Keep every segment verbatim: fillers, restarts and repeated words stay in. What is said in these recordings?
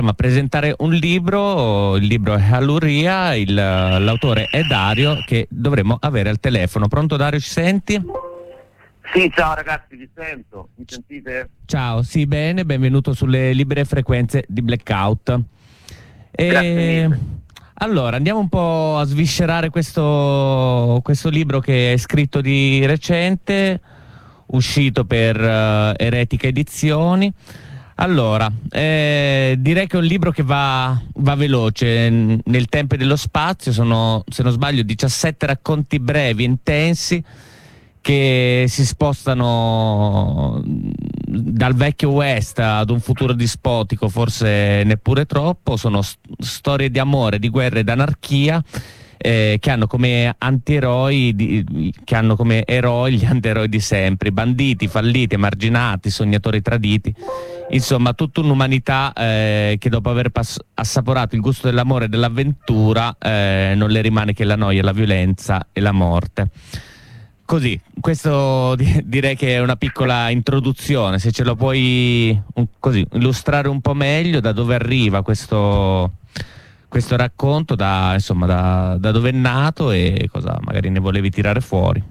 insomma, presentare un libro. Il libro è Alluria, il, l'autore è Dario, che dovremmo avere al telefono. Pronto Dario, ci senti? Sì, ciao ragazzi, vi sento, mi sentite? Ciao, sì, bene, benvenuto sulle libere frequenze di Blackout. E... Grazie mille. Allora, andiamo un po' a sviscerare questo, questo libro che è scritto di recente, uscito per uh, Eretica Edizioni. Allora, eh, direi che è un libro che va, va veloce nel tempo e dello spazio. Sono, se non sbaglio, diciassette racconti brevi, intensi, che si spostano dal vecchio West ad un futuro dispotico, forse neppure troppo. Sono st- storie di amore, di guerra e d'anarchia, eh, che hanno come antieroi, di, che hanno come eroi gli antieroi di sempre, i banditi, falliti, emarginati, sognatori traditi. Insomma, tutta un'umanità eh, che dopo aver pass- assaporato il gusto dell'amore e dell'avventura eh, non le rimane che la noia, la violenza e la morte. Così, questo di- direi che è una piccola introduzione. Se ce lo puoi un- così, illustrare un po' meglio, da dove arriva questo, questo racconto, da, insomma, da, da dove è nato e cosa magari ne volevi tirare fuori.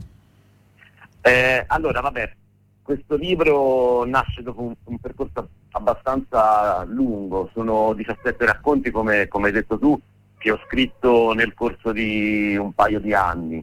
Eh, allora, vabbè, questo libro nasce dopo un, un percorso abbastanza lungo, sono diciassette racconti, come, come hai detto tu, che ho scritto nel corso di un paio di anni.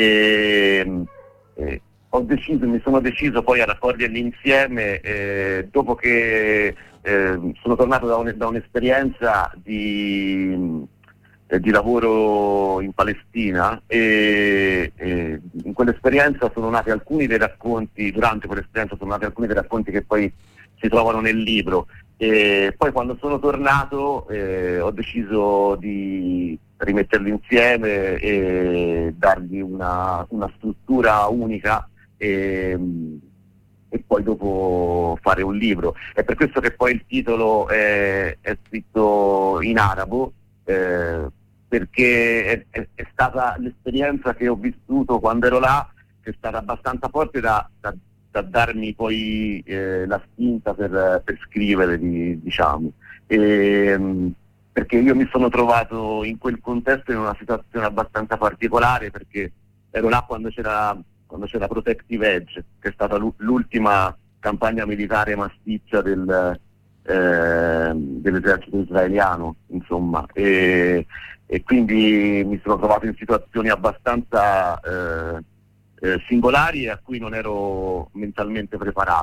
E, eh, ho deciso, mi sono deciso poi a raccoglierli insieme eh, dopo che eh, sono tornato da, un, da un'esperienza di, eh, di lavoro in Palestina e, e in quell'esperienza sono nati alcuni dei racconti, durante quell'esperienza sono nati alcuni dei racconti che poi si trovano nel libro. E poi quando sono tornato eh, ho deciso di rimetterli insieme e dargli una, una struttura unica e, e poi dopo fare un libro. È per questo che poi il titolo è, è scritto in arabo, eh, perché è, è, è stata l'esperienza che ho vissuto quando ero là, che è stata abbastanza forte da, da da darmi poi eh, la spinta per, per scrivere, di, diciamo, e, mh, perché io mi sono trovato in quel contesto in una situazione abbastanza particolare, perché ero là quando c'era, quando c'era Protective Edge, che è stata l'ultima campagna militare massiccia del, eh, dell'esercito israeliano, insomma, e, e quindi mi sono trovato in situazioni abbastanza eh, Eh, singolari e a cui non ero mentalmente preparato.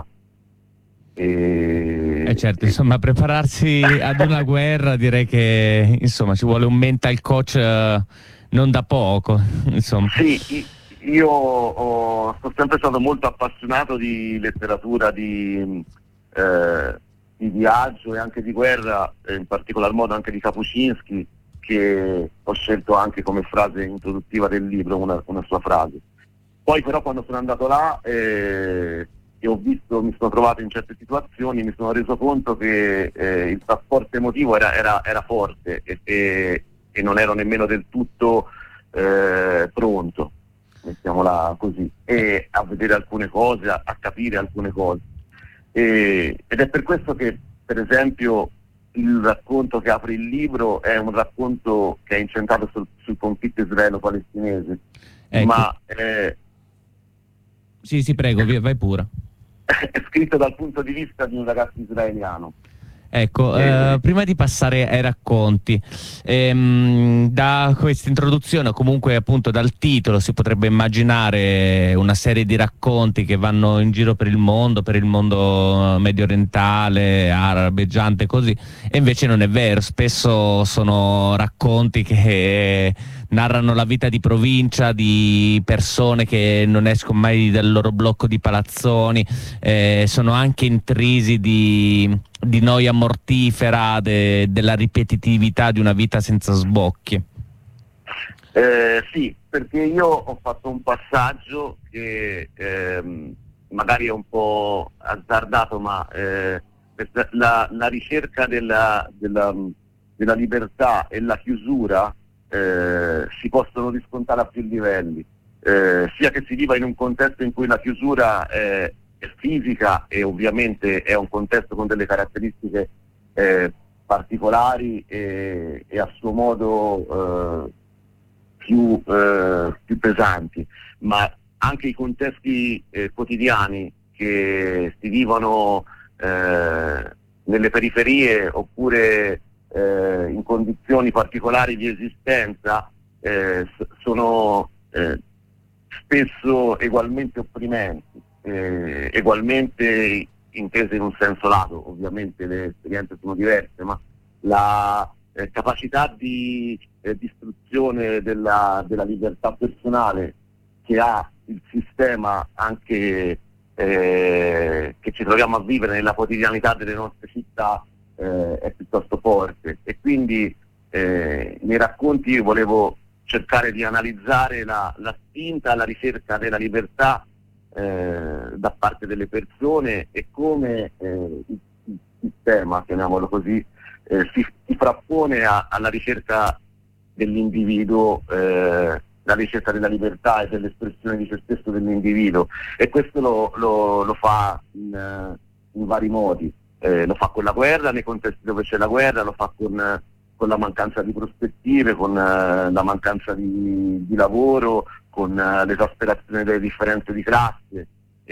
E, Eh certo, e... insomma, prepararsi ad una guerra direi che insomma ci vuole un mental coach eh, non da poco, insomma. Sì, io ho, sono sempre stato molto appassionato di letteratura, di, eh, di viaggio e anche di guerra, in particolar modo anche di Kapuscinski, che ho scelto anche come frase introduttiva del libro, una, una sua frase. Poi però quando sono andato là eh, e ho visto, mi sono trovato in certe situazioni, mi sono reso conto che eh, il trasporto emotivo era, era, era forte e, e, e non ero nemmeno del tutto eh, pronto, mettiamola così, e a vedere alcune cose, a, a capire alcune cose. E, ed è per questo che, per esempio, il racconto che apre il libro è un racconto che è incentrato sul, sul conflitto israelo-palestinese, ecco. ma eh, Sì, sì, prego, via, vai pure. è scritto dal punto di vista di un ragazzo israeliano. Ecco, Eh, eh, prima di passare ai racconti, ehm, da questa introduzione o comunque appunto dal titolo si potrebbe immaginare una serie di racconti che vanno in giro per il mondo, per il mondo medio orientale, arabeggiante così, e invece non è vero. Spesso sono racconti che narrano la vita di provincia, di persone che non escono mai dal loro blocco di palazzoni, eh, sono anche intrisi di, di noia mortifera, de, della ripetitività di una vita senza sbocchi. eh, sì, perché io ho fatto un passaggio che ehm, magari è un po' azzardato, ma eh, la, la ricerca della, della, della libertà e la chiusura Eh, si possono riscontrare a più livelli, eh, sia che si viva in un contesto in cui la chiusura è, è fisica e ovviamente è un contesto con delle caratteristiche eh, particolari e, e a suo modo eh, più, eh, più pesanti, ma anche i contesti eh, quotidiani che si vivono eh, nelle periferie oppure eh, in condizioni particolari di esistenza eh, sono eh, spesso ugualmente opprimenti, eh, ugualmente intese in un senso lato. Ovviamente le esperienze sono diverse, ma la eh, capacità di eh, distruzione della, della libertà personale che ha il sistema anche eh, che ci troviamo a vivere nella quotidianità delle nostre città eh, è piuttosto forte, e quindi eh, nei racconti io volevo cercare di analizzare la, la spinta alla ricerca della libertà eh, da parte delle persone e come eh, il, il sistema, chiamiamolo così, eh, si, si frappone a, alla ricerca dell'individuo, eh, la ricerca della libertà e dell'espressione di se stesso dell'individuo, e questo lo, lo, lo fa in, in vari modi. Eh, lo fa con la guerra, nei contesti dove c'è la guerra, lo fa con, con la mancanza di prospettive, con uh, la mancanza di, di lavoro, con uh, l'esasperazione delle differenze di classe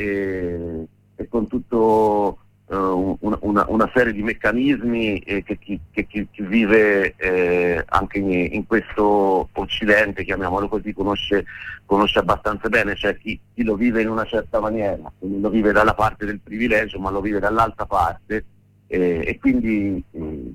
e, e con tutto uh, una, una, una serie di meccanismi eh, che, chi, che chi, chi vive eh, anche in, in questo Occidente, chiamiamolo così, conosce, conosce abbastanza bene. Cioè chi, chi lo vive in una certa maniera, quindi lo vive dalla parte del privilegio, ma lo vive dall'altra parte eh, e quindi eh,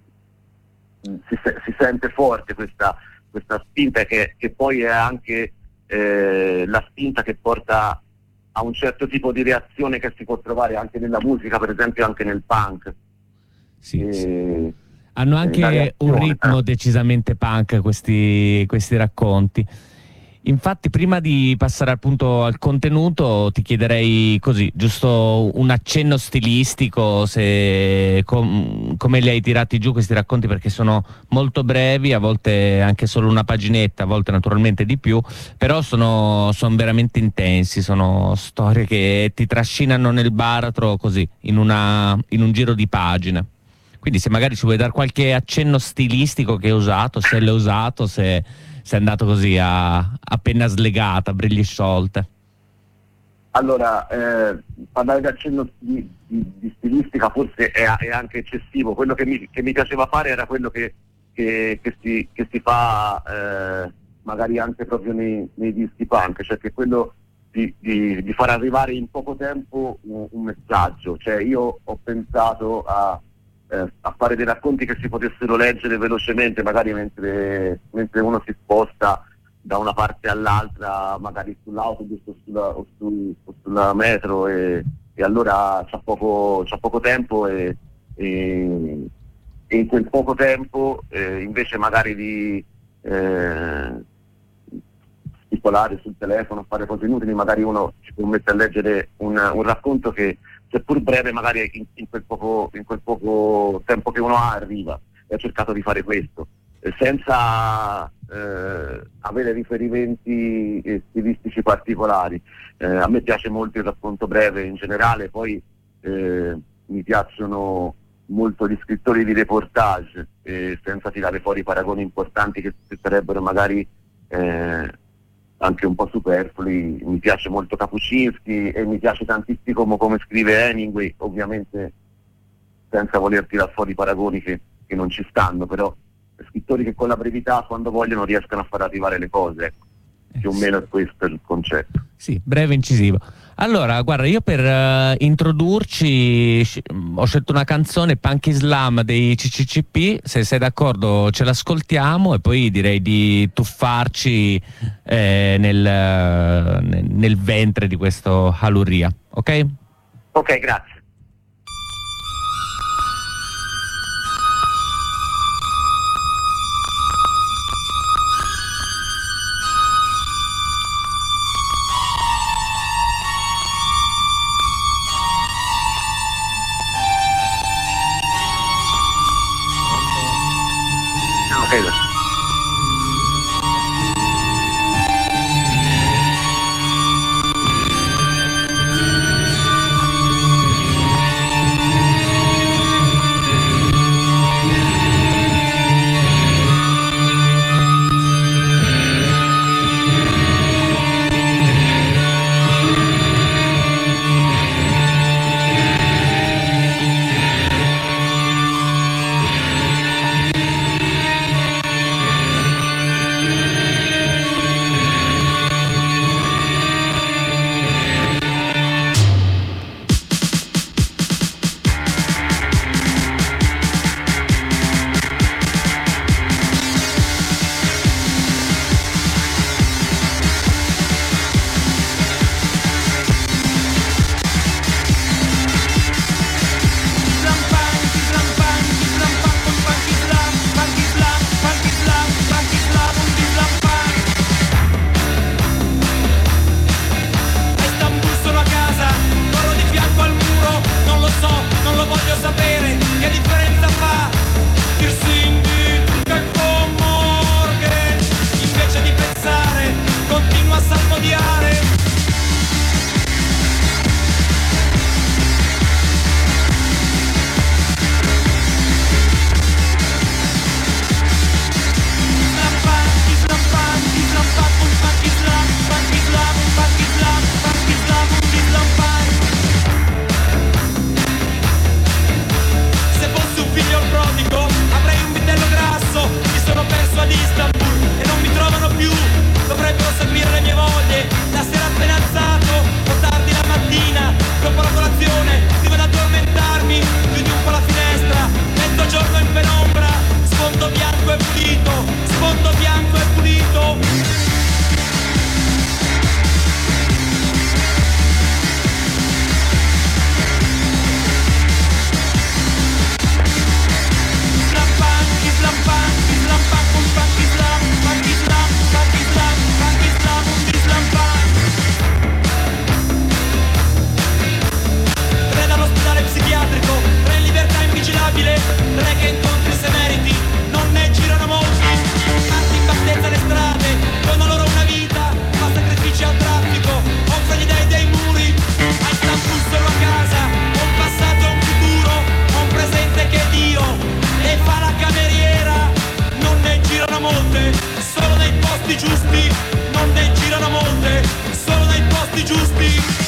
Si, si sente forte questa, questa spinta che, che poi è anche eh, la spinta che porta a un certo tipo di reazione che si può trovare anche nella musica, per esempio anche nel punk. Sì, e, sì. Hanno anche un ritmo decisamente punk questi, questi racconti. Infatti, prima di passare appunto al contenuto, ti chiederei così, giusto un accenno stilistico, se com, come li hai tirati giù questi racconti, perché sono molto brevi, a volte anche solo una paginetta, a volte naturalmente di più, però sono, sono veramente intensi, sono storie che ti trascinano nel baratro così, in, una, in un giro di pagine. Quindi se magari ci vuoi dare qualche accenno stilistico che hai usato, se l'hai usato, se... sei andato così a, a penna slegata, briglie sciolte. Allora, eh, parlare di accenno di, di, di stilistica forse è, è anche eccessivo. Quello che mi, che mi piaceva fare era quello che, che, che, si, che si fa eh, magari anche proprio nei, nei dischi punk, cioè che quello di, di, di far arrivare in poco tempo un, un messaggio. Cioè io ho pensato a Eh, a fare dei racconti che si potessero leggere velocemente, magari mentre, mentre uno si sposta da una parte all'altra, magari sull'autobus o sulla, o su, o sulla metro, e, e allora c'ha poco, c'ha poco tempo e, e, e in quel poco tempo eh, invece magari di eh, spipolare sul telefono, fare cose inutili, magari uno si può mettere a leggere un, un racconto che, seppur breve, magari in, in, quel poco, in quel poco tempo che uno ha arriva. E ho cercato di fare questo, eh, senza eh, avere riferimenti eh, stilistici particolari. Eh, a me piace molto il racconto breve in generale, poi eh, mi piacciono molto gli scrittori di reportage, eh, senza tirare fuori paragoni importanti che sarebbero magari eh, anche un po' superflui. Mi piace molto Kapuscinski e mi piace tantissimo come, come scrive Hemingway, ovviamente senza voler tirare fuori paragoni che, che non ci stanno, però scrittori che con la brevità, quando vogliono, riescono a far arrivare le cose, ecco. Più o meno è questo il concetto. Sì, breve e incisivo. Allora, guarda, io per uh, introdurci ho scelto una canzone, Punk Islam dei C C C P. Se sei d'accordo ce l'ascoltiamo e poi direi di tuffarci eh, nel, nel ventre di questo Haluria, ok? Ok, grazie. posti giusti, non dei giranomonte, solo nei posti giusti.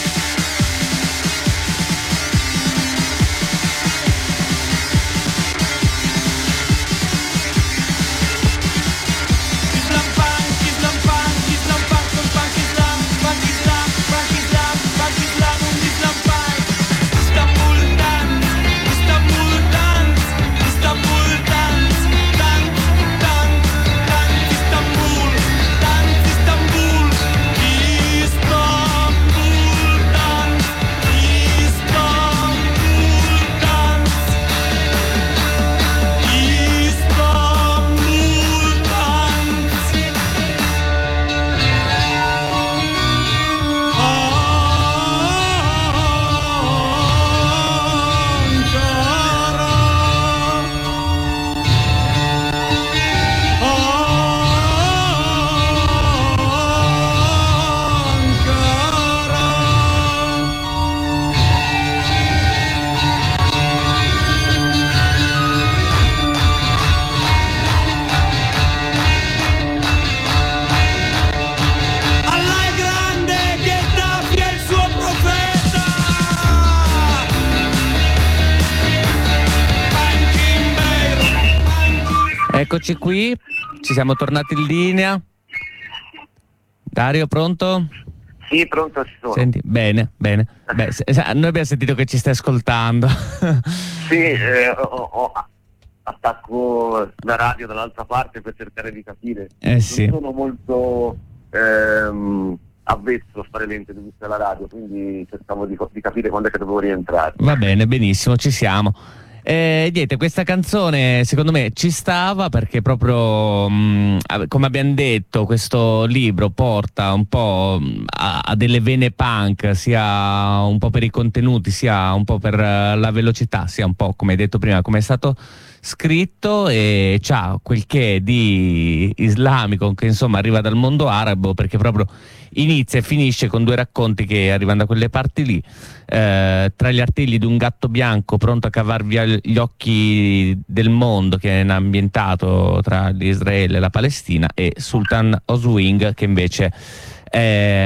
Eccoci qui, ci siamo tornati in linea. Dario, pronto? Sì, pronto, ci sono. Senti, bene, bene. Beh, se, se, noi abbiamo sentito che ci stai ascoltando. Sì, eh, ho, ho, attacco la radio dall'altra parte per cercare di capire. Eh sì. Non sono molto ehm, avvezzo a fare le interviste alla radio, quindi cercavo di, di capire quando è che dovevo rientrare. Va bene, benissimo, ci siamo. Eh, niente, questa canzone secondo me ci stava perché proprio mh, come abbiamo detto questo libro porta un po' a, a delle vene punk, sia un po' per i contenuti sia un po' per la velocità, sia un po' come hai detto prima come è stato scritto, e c'ha quel che di islamico che insomma arriva dal mondo arabo, perché proprio inizia e finisce con due racconti che arrivano da quelle parti lì, eh, tra gli artigli di un gatto bianco pronto a cavar via gli occhi del mondo, che è ambientato tra l'Israele e la Palestina, e Sultan Oswing, che invece è,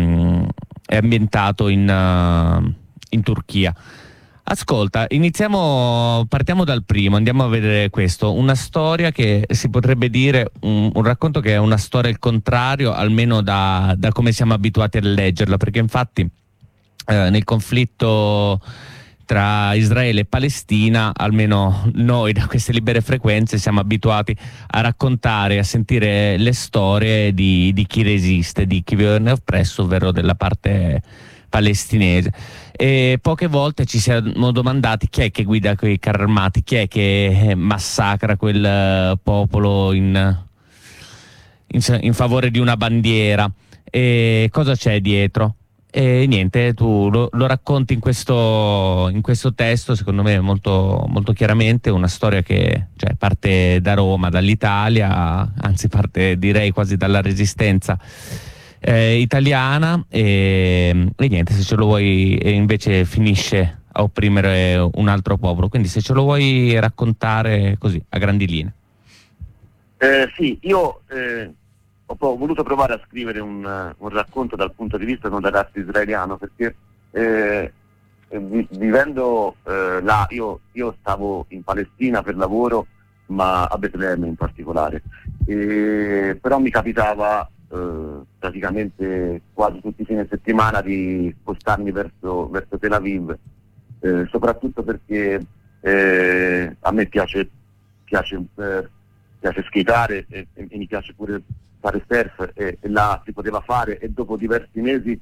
è ambientato in, uh, in Turchia. Ascolta, iniziamo, partiamo dal primo, andiamo a vedere questo, una storia che si potrebbe dire, un, un racconto che è una storia al contrario, almeno da, da come siamo abituati a leggerla, perché infatti eh, nel conflitto tra Israele e Palestina, almeno noi da queste libere frequenze siamo abituati a raccontare, a sentire le storie di, di chi resiste, di chi viene oppresso, ovvero della parte palestinese, e poche volte ci siamo domandati chi è che guida quei carri armati, chi è che massacra quel popolo in, in, in favore di una bandiera, e cosa c'è dietro. E niente, tu lo, lo racconti in questo, in questo testo, secondo me molto, molto chiaramente, una storia che cioè, parte da Roma, dall'Italia, anzi parte direi quasi dalla resistenza Eh, italiana, e, e niente, se ce lo vuoi, e invece finisce a opprimere un altro popolo, quindi se ce lo vuoi raccontare così a grandi linee. Eh, sì, io eh, ho, ho voluto provare a scrivere un, un racconto dal punto di vista di un ragazzo israeliano, perché eh, vi, vivendo eh, là, io, io stavo in Palestina per lavoro, ma a Betlemme in particolare, e, però mi capitava Uh, praticamente quasi tutti i fine settimana di spostarmi verso, verso Tel Aviv, eh, soprattutto perché eh, a me piace piace, eh, piace skateare e, e, e mi piace pure fare surf, e, e là si poteva fare, e dopo diversi mesi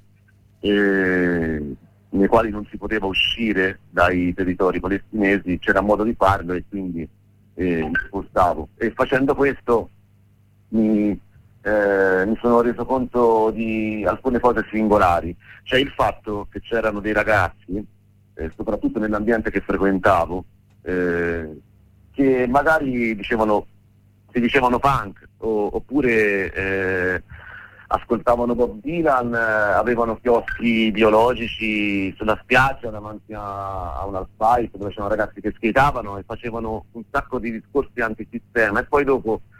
eh, nei quali non si poteva uscire dai territori palestinesi c'era modo di farlo, e quindi eh, mi spostavo, e facendo questo mi Eh, mi sono reso conto di alcune cose singolari. Cioè il fatto che c'erano dei ragazzi, eh, soprattutto nell'ambiente che frequentavo, eh, che magari dicevano, si dicevano punk, o, oppure eh, ascoltavano Bob Dylan, eh, avevano chioschi biologici sulla spiaggia davanti a, a un asfalto dove c'erano ragazzi che skateavano e facevano un sacco di discorsi antisistema, e poi dopo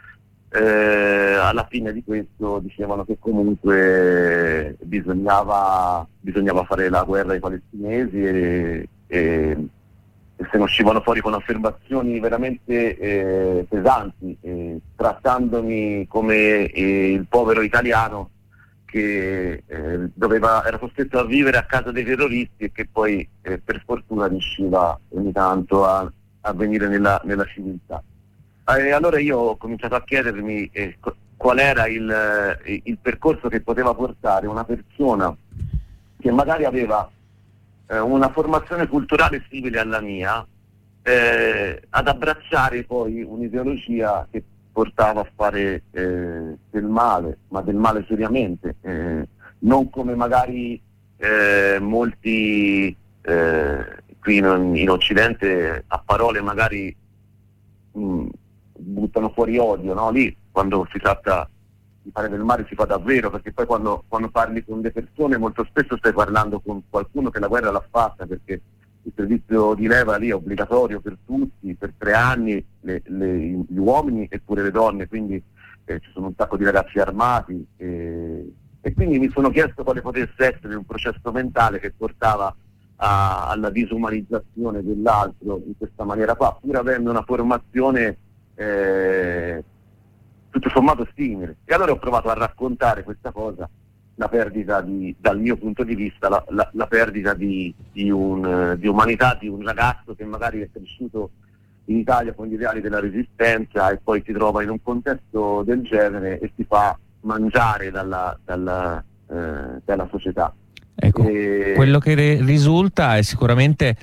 eh, alla fine di questo dicevano che comunque bisognava, bisognava fare la guerra ai palestinesi e, e, e se ne uscivano fuori con affermazioni veramente eh, pesanti, eh, trattandomi come eh, il povero italiano che eh, doveva, era costretto a vivere a casa dei terroristi e che poi eh, per fortuna riusciva ogni tanto a, a venire nella, nella civiltà. E eh, allora io ho cominciato a chiedermi eh, qual era il, eh, il percorso che poteva portare una persona che magari aveva eh, una formazione culturale simile alla mia eh, ad abbracciare poi un'ideologia che portava a fare eh, del male, ma del male seriamente, eh, non come magari eh, molti eh, qui in, in Occidente a parole magari mh, buttano fuori odio, no? Lì quando si tratta di fare del male si fa davvero, perché poi quando, quando parli con le persone molto spesso stai parlando con qualcuno che la guerra l'ha fatta, perché il servizio di leva lì è obbligatorio per tutti, per tre anni, le, le, gli uomini e pure le donne, quindi eh, ci sono un sacco di ragazzi armati e, e quindi mi sono chiesto quale potesse essere un processo mentale che portava a, alla disumanizzazione dell'altro in questa maniera qua, pur avendo una formazione eh, tutto sommato simile. E allora ho provato a raccontare questa cosa, la perdita di, dal mio punto di vista, la, la, la perdita di, di, un, di umanità, di un ragazzo che magari è cresciuto in Italia con gli ideali della resistenza e poi si trova in un contesto del genere e si fa mangiare dalla, dalla, eh, dalla società. Ecco, e... quello che re- risulta è sicuramente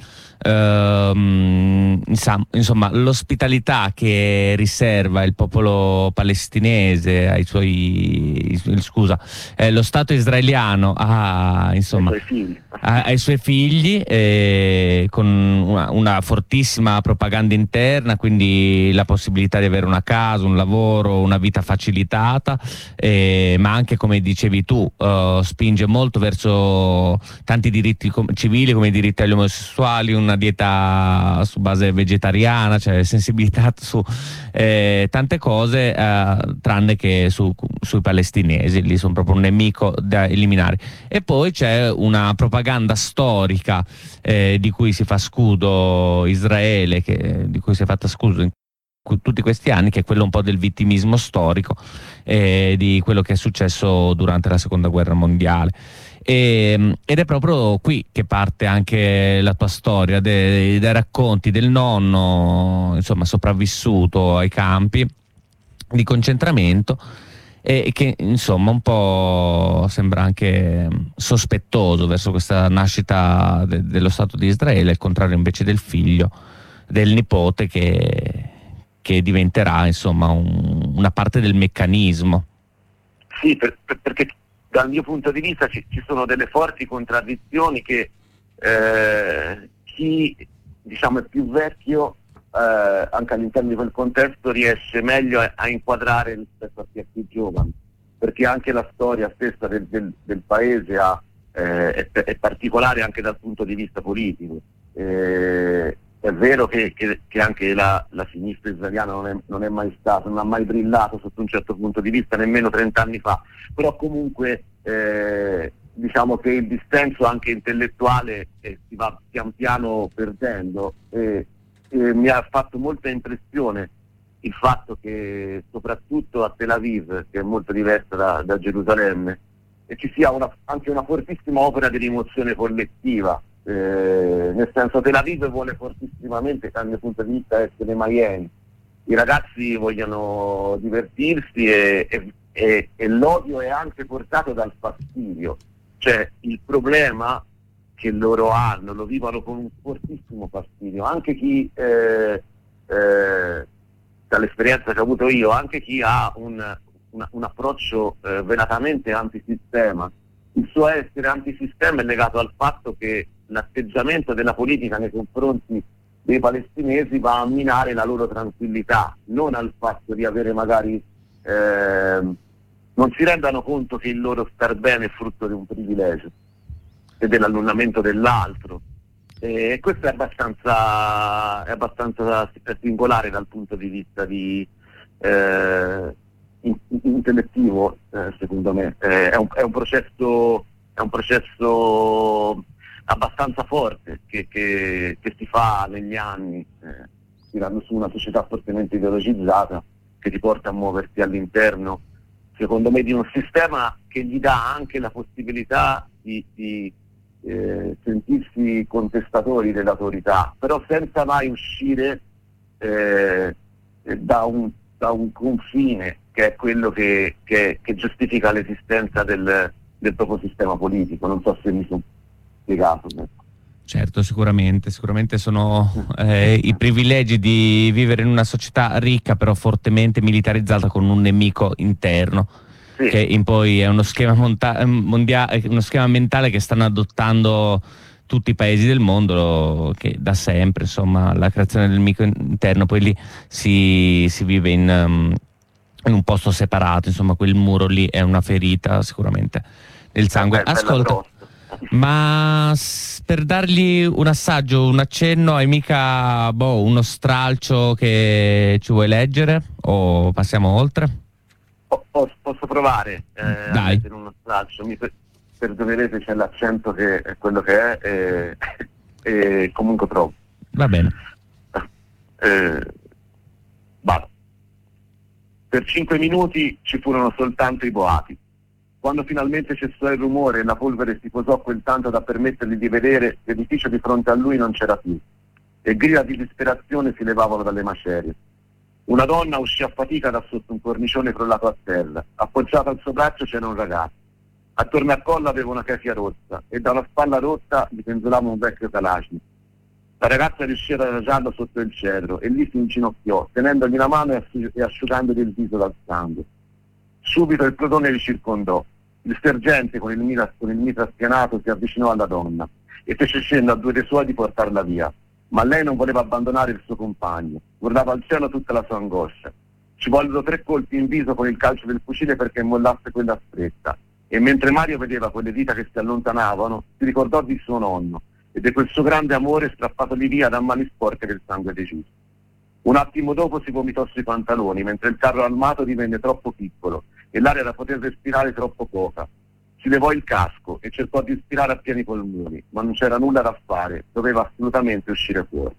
ehm, insomma l'ospitalità che riserva il popolo palestinese ai suoi scusa eh, lo Stato israeliano a, insomma, ai suoi figli, a, ai suoi figli eh, con una, una fortissima propaganda interna, quindi la possibilità di avere una casa, un lavoro, una vita facilitata, eh, ma anche, come dicevi tu, eh, spinge molto verso tanti diritti com- civili, come i diritti agli omosessuali, una dieta su base vegetariana, cioè sensibilità su eh, tante cose, eh, tranne che su, sui palestinesi, lì sono proprio un nemico da eliminare. E poi c'è una propaganda storica eh, di cui si fa scudo Israele, che, di cui si è fatta scudo in tutti questi anni, che è quello un po' del vittimismo storico eh, di quello che è successo durante la seconda guerra mondiale. E, ed è proprio qui che parte anche la tua storia, dei, dei racconti del nonno, insomma, sopravvissuto ai campi di concentramento e che insomma un po' sembra anche sospettoso verso questa nascita de, dello Stato di Israele, al contrario invece del figlio, del nipote che, che diventerà insomma un, una parte del meccanismo. Sì, per, per, perché dal mio punto di vista ci, ci sono delle forti contraddizioni che eh, chi diciamo è più vecchio eh, anche all'interno di quel contesto riesce meglio a, a inquadrare rispetto a chi è più giovane, perché anche la storia stessa del, del, del paese ha, eh, è, è particolare anche dal punto di vista politico. Eh, è vero che, che, che anche la, la sinistra israeliana non è, non è mai stata, non ha mai brillato sotto un certo punto di vista, nemmeno trent'anni fa, però comunque eh, diciamo che il dissenso anche intellettuale eh, si va pian piano perdendo e, e mi ha fatto molta impressione il fatto che soprattutto a Tel Aviv, che è molto diversa da, da Gerusalemme, e ci sia una, anche una fortissima opera di rimozione collettiva. Eh, nel senso, Tel Aviv vuole fortissimamente, dal mio punto di vista, essere Miami. I ragazzi vogliono divertirsi e, e, e, e l'odio è anche portato dal fastidio, cioè il problema che loro hanno lo vivono con un fortissimo fastidio. Anche chi eh, eh, dall'esperienza che ho avuto io, anche chi ha un, un, un approccio eh, velatamente antisistema, il suo essere antisistema è legato al fatto che l'atteggiamento della politica nei confronti dei palestinesi va a minare la loro tranquillità, non al fatto di avere magari eh, non si rendano conto che il loro star bene è frutto di un privilegio e dell'annullamento dell'altro, e questo è abbastanza è abbastanza singolare dal punto di vista di, eh, in, intellettivo, eh, secondo me. Eh, è, un, è un processo è un processo abbastanza forte che, che, che si fa negli anni, eh, tirando su una società fortemente ideologizzata che ti porta a muoverti all'interno, secondo me, di un sistema che gli dà anche la possibilità di, di eh, sentirsi contestatori dell'autorità, però senza mai uscire eh, da, un, da un confine che è quello che, che, che giustifica l'esistenza del, del proprio sistema politico. Non so se mi sono spiegato. Certo, sicuramente, sicuramente sono eh, i privilegi di vivere in una società ricca però fortemente militarizzata, con un nemico interno, sì, che in poi è uno schema monta- mondiale, uno schema mentale che stanno adottando tutti i paesi del mondo, che da sempre, insomma, la creazione del nemico interno, poi lì si, si vive in, um, in un posto separato, insomma, quel muro lì è una ferita sicuramente nel sangue. Eh, Ascolta, ma s- per dargli un assaggio, un accenno, hai mica boh, uno stralcio che ci vuoi leggere o passiamo oltre? Po- posso, posso provare eh, a Dai. leggere uno stralcio? Mi per- perdonerete, c'è l'accento che è quello che è, e, e comunque provo. Va bene. Eh, vado. Per cinque minuti ci furono soltanto i boati. Quando finalmente cessò il rumore e la polvere si posò quel tanto da permettergli di vedere, l'edificio di fronte a lui non c'era più, e grida di disperazione si levavano dalle macerie. Una donna uscì a fatica da sotto un cornicione crollato a terra. Appoggiata al suo braccio c'era un ragazzo. Attorno al collo aveva una kefia rossa e da una spalla rotta gli penzolava un vecchio Kalashnikov. La ragazza riuscì ad adagiarlo sotto il cedro e lì si inginocchiò, tenendogli la mano e, asciug- e asciugandogli il viso dal sangue. Subito il plotone li circondò. Il sergente con il, mitra, con il mitra spianato si avvicinò alla donna e fece cenno a due dei suoi di portarla via, ma lei non voleva abbandonare il suo compagno. Guardava al cielo tutta la sua angoscia. Ci vollero tre colpi in viso con il calcio del fucile perché mollasse quella stretta, e mentre Mario vedeva quelle dita che si allontanavano, si ricordò di suo nonno e di quel suo grande amore strappatogli via da mani sporche del sangue dei giusti. Un attimo dopo si vomitò sui pantaloni, mentre il carro armato divenne troppo piccolo e l'aria da poter respirare troppo poca. Si levò il casco e cercò di ispirare a pieni polmoni, ma non c'era nulla da fare, doveva assolutamente uscire fuori.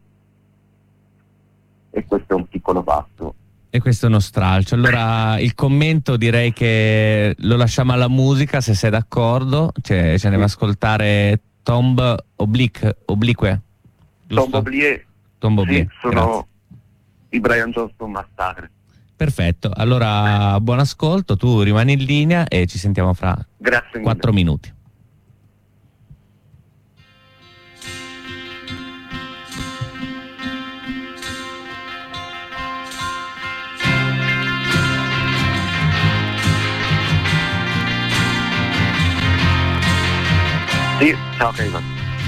E questo è un piccolo passo. E questo è uno stralcio. Allora il commento direi che lo lasciamo alla musica, se sei d'accordo. Cioè, ci andiamo ad ascoltare Tombe Oblique, Oblique, giusto? Tombe Oblique, Tombe Oblique, sì, sono grazie. I Brian Johnston Massacre. Perfetto, allora buon ascolto, tu rimani in linea e ci sentiamo fra Grazie quattro minuti. Sì, ciao Kaivan.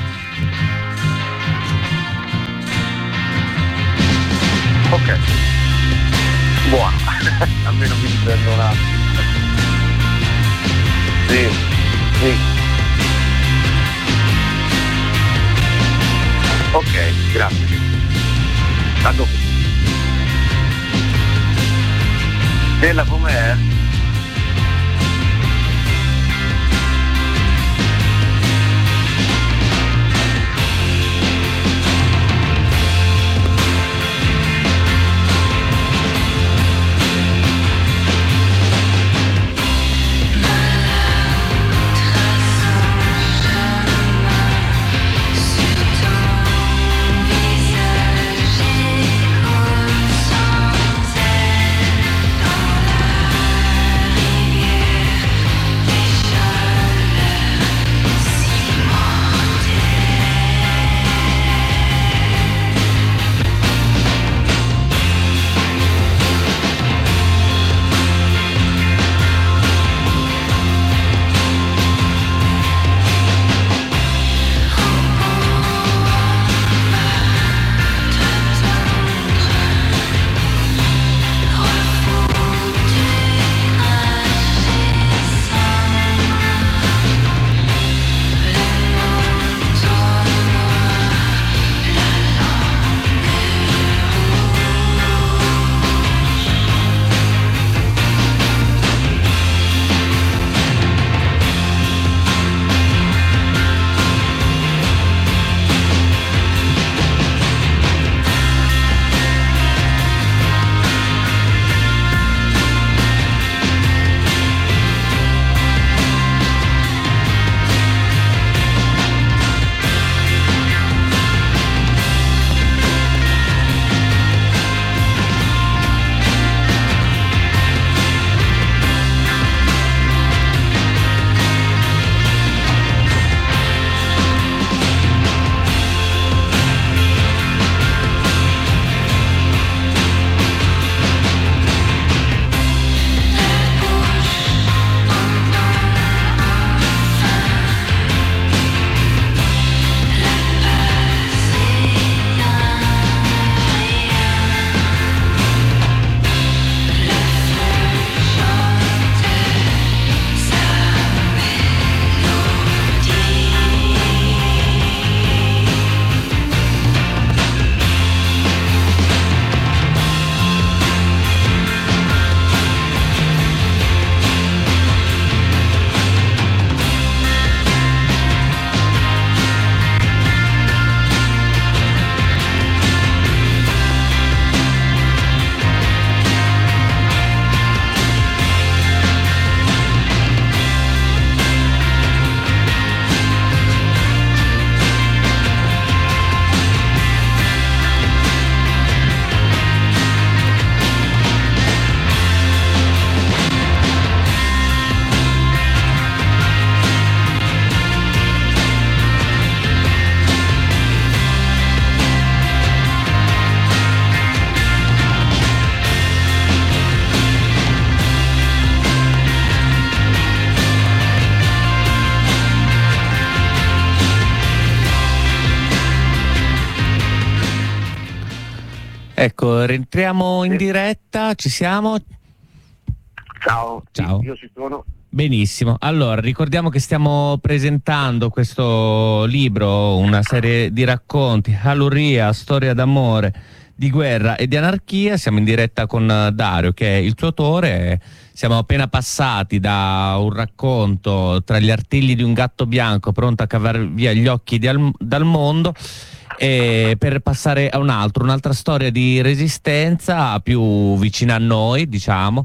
Ok, buono, almeno mi prendo un attimo. Sì, sì. Ok, grazie. A dopo. Bella com'è? Ecco, rientriamo in diretta, ci siamo? Ciao, Ciao. Sì, io ci sono. Benissimo, allora ricordiamo che stiamo presentando questo libro, una serie di racconti, Aluria, storia d'amore, di guerra e di anarchia. Siamo in diretta con Dario, che è il tuo autore. Siamo appena passati da un racconto, Tra gli artigli di un gatto bianco pronto a cavar via gli occhi di al- dal mondo, e per passare a un altro, un'altra storia di resistenza più vicina a noi, diciamo,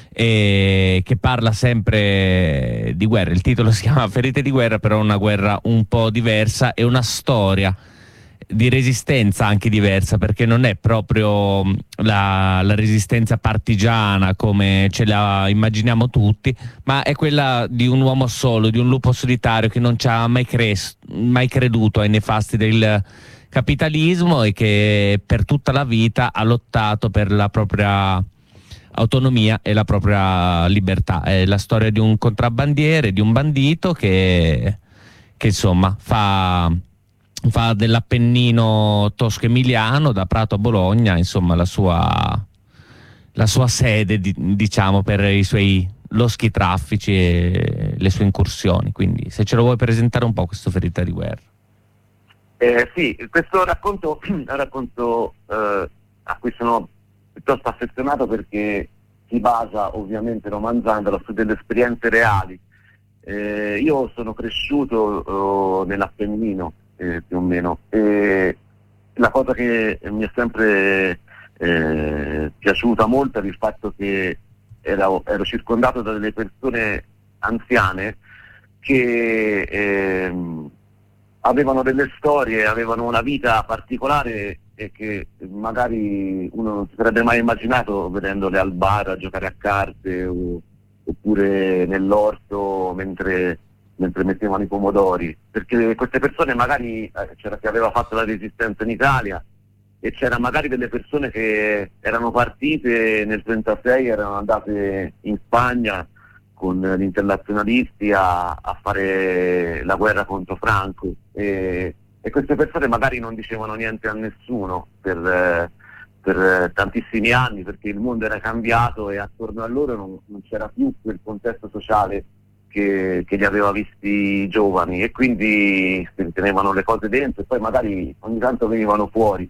e che parla sempre di guerra. Il titolo si chiama Ferite di guerra, però è una guerra un po' diversa, è una storia di resistenza anche diversa, perché non è proprio la, la resistenza partigiana come ce la immaginiamo tutti, ma è quella di un uomo solo, di un lupo solitario che non ci ha mai, cres- mai creduto ai nefasti del capitalismo e che per tutta la vita ha lottato per la propria autonomia e la propria libertà. È la storia di un contrabbandiere, di un bandito che, che insomma fa, fa dell'Appennino tosco-emiliano, da Prato a Bologna, insomma la sua, la sua sede, di, diciamo, per i suoi loschi traffici e le sue incursioni. Quindi se ce lo vuoi presentare un po' questo Ferita di guerra. Eh, sì, questo racconto è un racconto eh, a cui sono piuttosto affezionato, perché si basa, ovviamente romanzandolo, su delle esperienze reali. Eh, io sono cresciuto oh, nell'Appennino, eh, più o meno, e la cosa che mi è sempre eh, piaciuta molto è il fatto che ero, ero circondato da delle persone anziane che ehm, avevano delle storie, avevano una vita particolare e che magari uno non si sarebbe mai immaginato vedendole al bar a giocare a carte o, oppure nell'orto mentre, mentre mettevano i pomodori, perché queste persone magari eh, c'era chi aveva fatto la resistenza in Italia e c'era magari delle persone che erano partite nel trentasei, erano andate in Spagna con gli internazionalisti a, a fare la guerra contro Franco, e, e queste persone magari non dicevano niente a nessuno per, eh, per tantissimi anni, perché il mondo era cambiato e attorno a loro non, non c'era più quel contesto sociale che, che li aveva visti giovani, e quindi si tenevano le cose dentro e poi magari ogni tanto venivano fuori.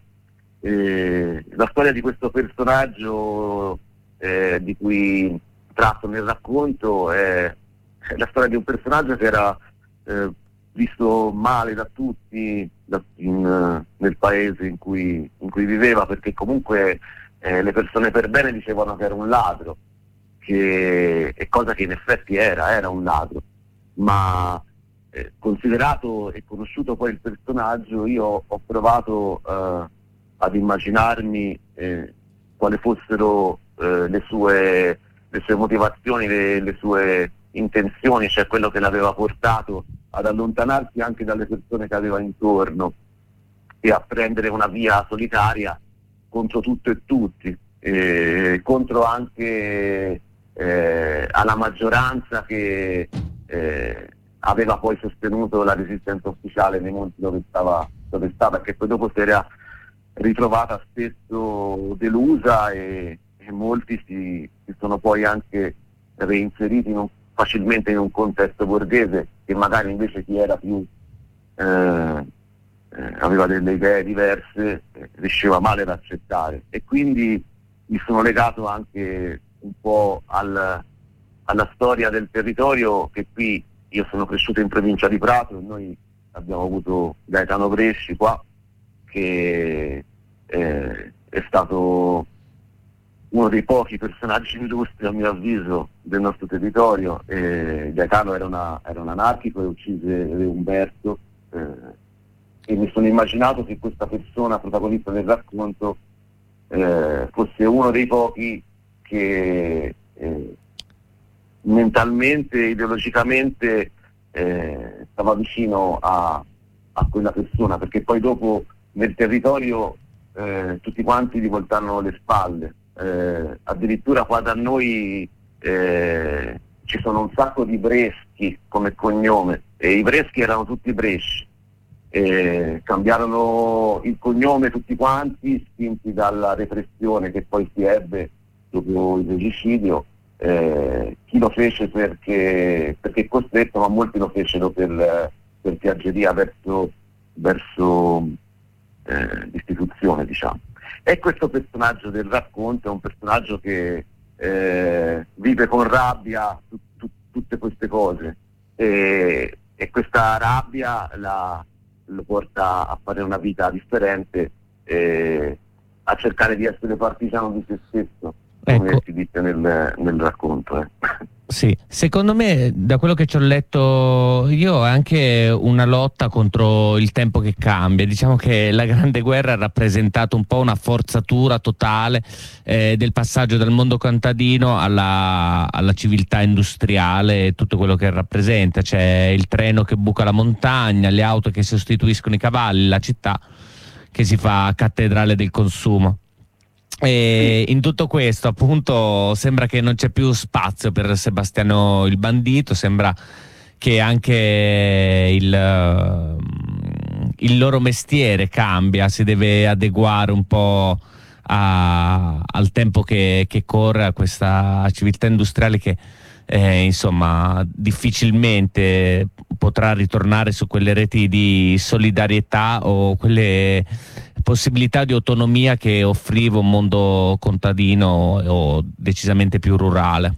E la storia di questo personaggio eh, di cui tratto nel racconto è la storia di un personaggio che era eh, visto male da tutti da, in, nel paese in cui, in cui viveva, perché comunque eh, le persone per bene dicevano che era un ladro, che, e cosa che in effetti era, era un ladro, ma eh, considerato e conosciuto poi il personaggio, io ho provato eh, ad immaginarmi eh, quali fossero eh, le sue le sue motivazioni, le, le sue intenzioni, cioè quello che l'aveva portato ad allontanarsi anche dalle persone che aveva intorno e a prendere una via solitaria contro tutto e tutti, eh, contro anche eh, alla maggioranza che eh, aveva poi sostenuto la resistenza ufficiale nei monti dove stava, dove stava e che poi dopo si era ritrovata spesso delusa, e e molti si, si sono poi anche reinseriti in un, facilmente in un contesto borghese che magari invece chi era più eh, eh, aveva delle idee diverse eh, riusciva male ad accettare, e quindi mi sono legato anche un po' al, alla storia del territorio, che qui io sono cresciuto in provincia di Prato e noi abbiamo avuto Gaetano Bresci qua, che eh, è stato uno dei pochi personaggi illustri, a mio avviso, del nostro territorio. Eh, Gaetano era, una, era un anarchico e uccise Umberto, eh, e mi sono immaginato che questa persona, protagonista del racconto, eh, fosse uno dei pochi che eh, mentalmente, ideologicamente eh, stava vicino a, a quella persona, perché poi dopo nel territorio eh, tutti quanti gli voltarono le spalle. Eh, addirittura qua da noi eh, ci sono un sacco di Breschi come cognome, e i Breschi erano tutti Bresci, eh, cambiarono il cognome tutti quanti, spinti dalla repressione che poi si ebbe dopo il regicidio. Eh, chi lo fece perché, perché costretto, ma molti lo fecero per, per piaggeria verso, verso eh, l'istituzione, diciamo. E questo personaggio del racconto è un personaggio che eh, vive con rabbia tu, tu, tutte queste cose, e, e questa rabbia la, lo porta a fare una vita differente, eh, a cercare di essere partigiano di se stesso, come ecco. si dice nel, nel racconto. Eh. Sì, secondo me, da quello che ci ho letto io, è anche una lotta contro il tempo che cambia. Diciamo che la Grande Guerra ha rappresentato un po' una forzatura totale eh, del passaggio dal mondo contadino alla, alla civiltà industriale e tutto quello che rappresenta. C'è il treno che buca la montagna, le auto che sostituiscono i cavalli, la città che si fa cattedrale del consumo. E in tutto questo, appunto, sembra che non c'è più spazio per Sebastiano il Bandito, sembra che anche il, il loro mestiere cambia, si deve adeguare un po' a, al tempo che, che corre, a questa civiltà industriale che eh, insomma difficilmente potrà ritornare su quelle reti di solidarietà o quelle possibilità di autonomia che offriva un mondo contadino o decisamente più rurale.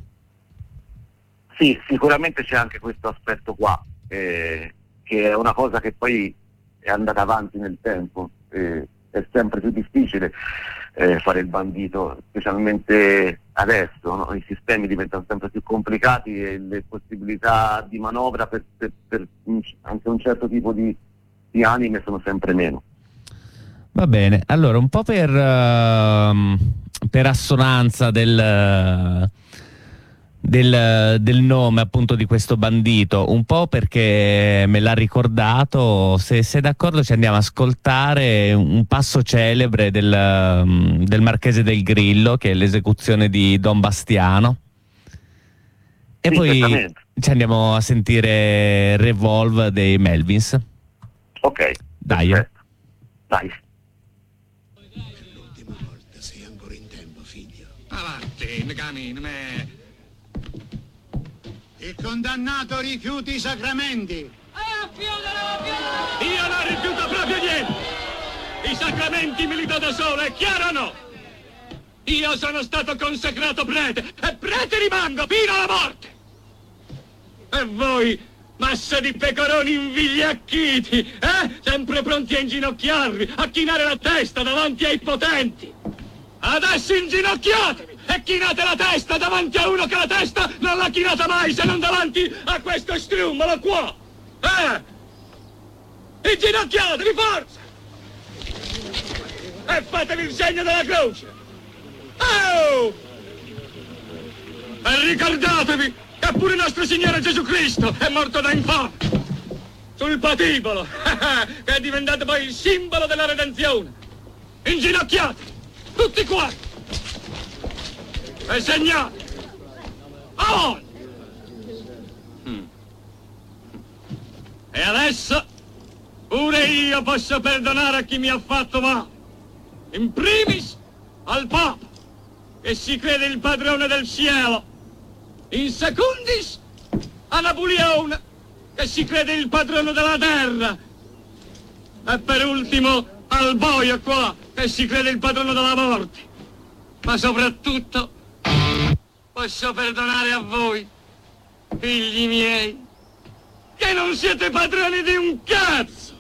Sì, sicuramente c'è anche questo aspetto qua, eh, che è una cosa che poi è andata avanti nel tempo. Eh, è sempre più difficile eh, fare il bandito, specialmente adesso, no? I sistemi diventano sempre più complicati e le possibilità di manovra per, per, per anche un certo tipo di, di anime sono sempre meno. Va bene, allora un po' per, uh, per assonanza del, del, del nome appunto di questo bandito, un po' perché me l'ha ricordato, se sei d'accordo ci andiamo a ascoltare un passo celebre del, del Marchese del Grillo, che è l'esecuzione di Don Bastiano, e sì, poi ci andiamo a sentire Revolve dei Melvins. Ok, dai. Perfetto. Dai. Avanti, cammino, me. Il condannato rifiuti i sacramenti. Io non rifiuto proprio niente. I sacramenti me li do da solo, è chiaro o no? Io sono stato consacrato prete e prete rimango fino alla morte. E voi, massa di pecoroni invigliacchiti, eh? Sempre pronti a inginocchiarvi, a chinare la testa davanti ai potenti. Adesso inginocchiatevi e chinate la testa davanti a uno che la testa non l'ha chinata mai se non davanti a questo strummolo qua. Eh? Inginocchiatevi, forza! E fatevi il segno della croce. Oh! E ricordatevi che pure nostro Signore Gesù Cristo è morto da infame sul patibolo, che è diventato poi il simbolo della redenzione. Inginocchiatevi! Tutti quanti! E segnate! Avanti! Mm. E adesso pure io posso perdonare a chi mi ha fatto male. In primis al Papa, che si crede il padrone del cielo. In secundis a Napoleone, che si crede il padrone della terra. E per ultimo al boio qua, che si crede il padrone della morte. Ma soprattutto posso perdonare a voi, figli miei, che non siete padroni di un cazzo.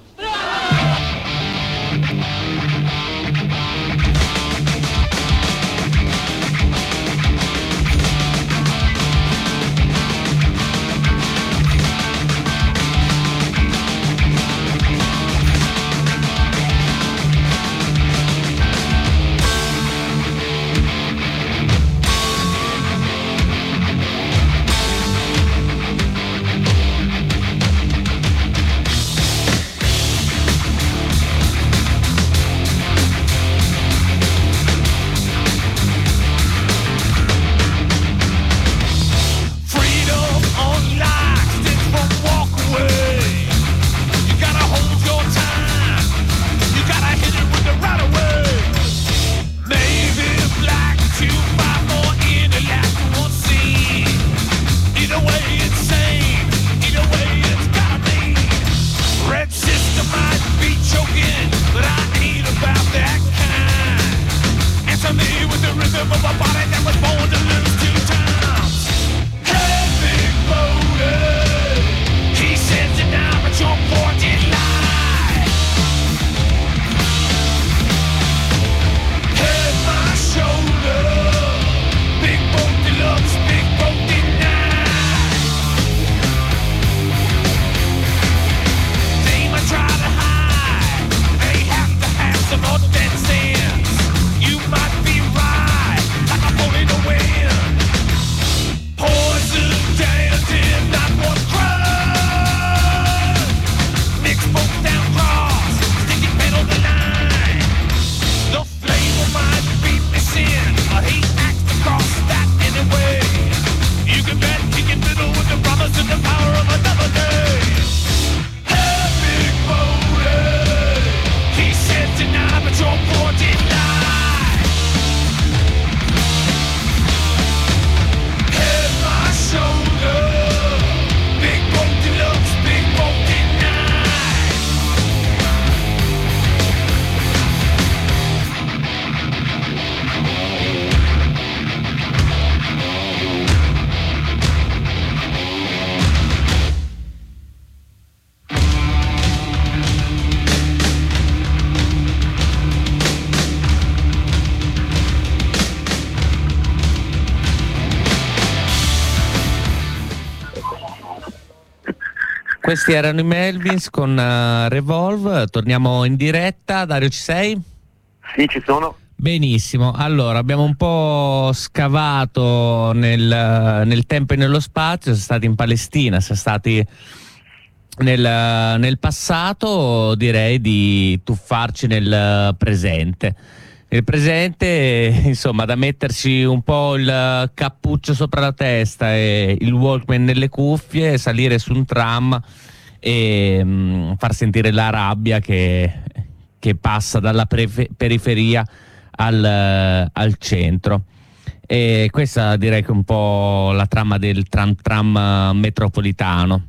questi erano i Melvins con uh, Revolve. Torniamo in diretta. Dario, ci sei? Sì, ci sono. Benissimo, allora abbiamo un po' scavato nel, nel tempo e nello spazio, siamo stati in Palestina, siamo stati nel, nel passato, direi di tuffarci nel presente. Nel presente, insomma, da mettersi un po' il cappuccio sopra la testa e il Walkman nelle cuffie, salire su un tram e mh, far sentire la rabbia che, che passa dalla prefe- periferia Al, al centro. E questa direi che è un po' la trama del tram tram metropolitano.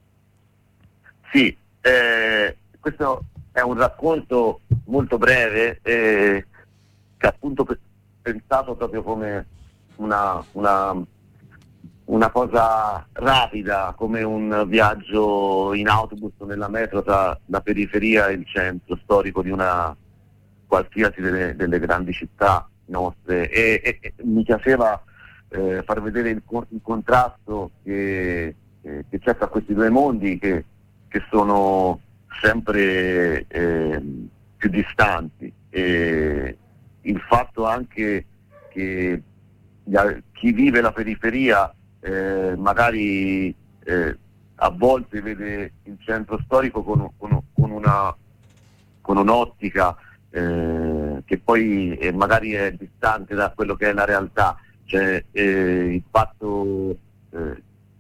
Sì, eh, questo è un racconto molto breve eh, che appunto pe- pensato proprio come una, una, una cosa rapida, come un viaggio in autobus o nella metro tra la periferia e il centro storico di una qualsiasi delle, delle grandi città nostre, e, e, e mi piaceva eh, far vedere il, il contrasto che, eh, che c'è tra questi due mondi che, che sono sempre eh, più distanti, e il fatto anche che chi vive la periferia eh, magari eh, a volte vede il centro storico con, con, con, una, con un'ottica Eh, che poi eh, magari è distante da quello che è la realtà, cioè eh, il fatto eh,